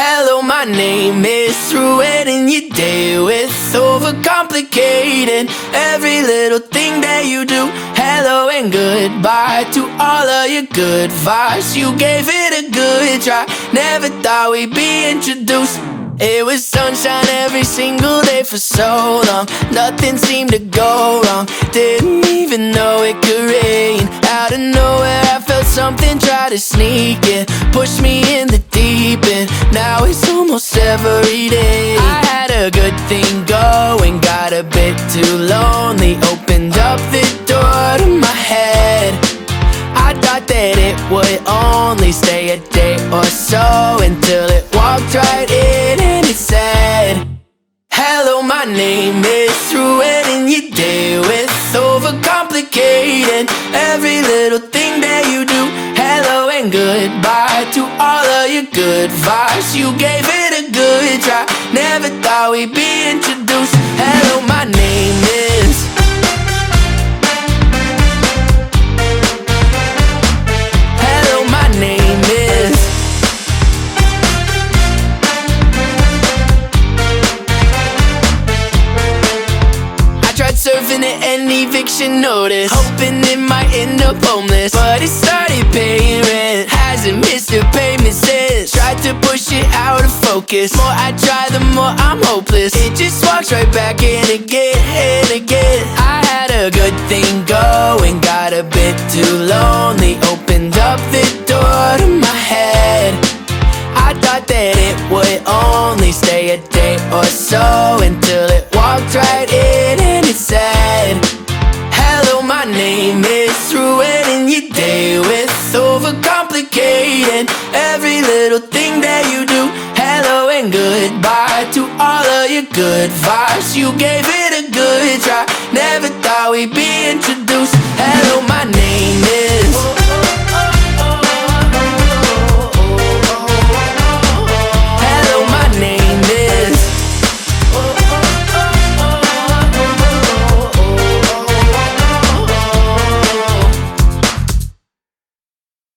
Hello, my name is ruining your day with overcomplicated every little thing that you do. Hello and goodbye to all of your good vibes. You gave it a good try, never thought we'd be introduced. It was sunshine every single day for so long. Nothing seemed to go wrong. Didn't even know it could rain. Out of nowhere I felt something try to sneak in, push me in the deep end. Now it's almost every day. I had a good thing going, got a bit too lonely. Opened up the door to my head. I thought that it would only stay a day or so, until it walked right in and it said, hello, my name is ruining your day with overcomplicated every little thing that you do. Hello and goodbye to all of your good vibes. You gave it a good try, never thought we'd be introduced. Hello, my name is serving at an eviction notice, hoping it might end up homeless, but it started paying rent. Hasn't missed a payment since. Tried to push it out of focus. More I try, the more I'm hopeless. It just walks right back in again and again. I had a good thing going, got a bit too lonely. Opened up the door to my head. I thought that it would only stay a day or so, until it walked right in and it said, hello, my name is ruining your day with overcomplicated every little thing that you do. Hello and goodbye to all of your good vibes. You gave it a good try, never